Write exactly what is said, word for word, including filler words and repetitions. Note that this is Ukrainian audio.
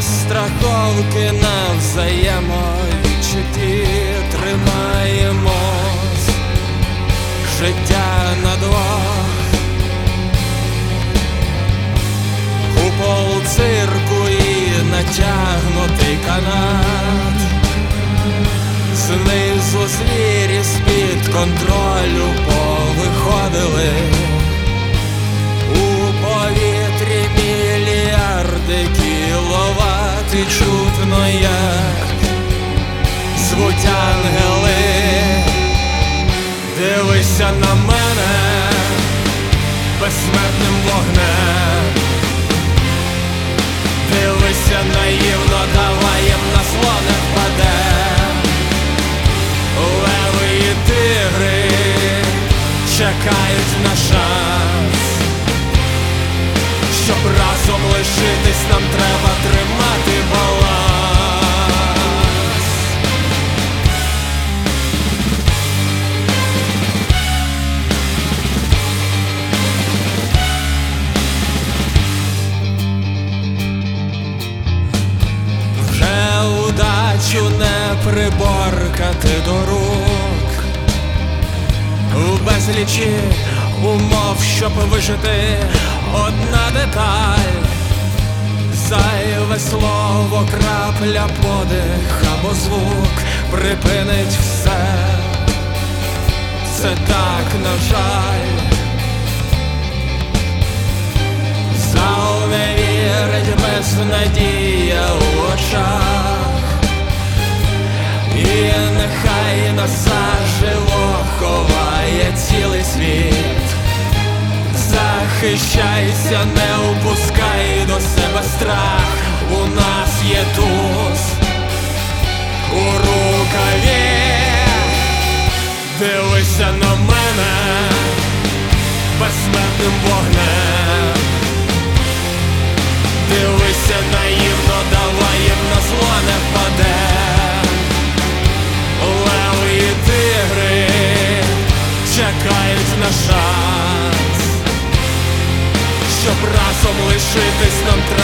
страховки на взаємовідчутті тримаємось, життя на двох. Купол цирку і натягнутий канат, знизу звірі з-під контролю повиходили. У повітрі мільярди кіловат, і чутно, як звуть ангели. Дивися на мене безсмертним вогнем, дивися наївно, давай їм на зло не впадем. Леви і тигри чекають на шанс. Щоб разом лишитись, нам треба тримати баланс. Вже удачу не приборкати до рук, в безлічі умов, щоб вижити. Одна деталь, зайве слово, крапля, подих або звук припинить все. Це так, на жаль. Зал не вірить, безнадія в очах, і нехай нас заживо ховає цілий світ. Захищайся, не упускай до себе страх. У нас є туз у рукаві. Дивися на мене безсмертним вогнем, дивися наївно, давай їм на зло не впадем. Леви і тигри чекають на шанс. Щоб разом лишитись, нам треба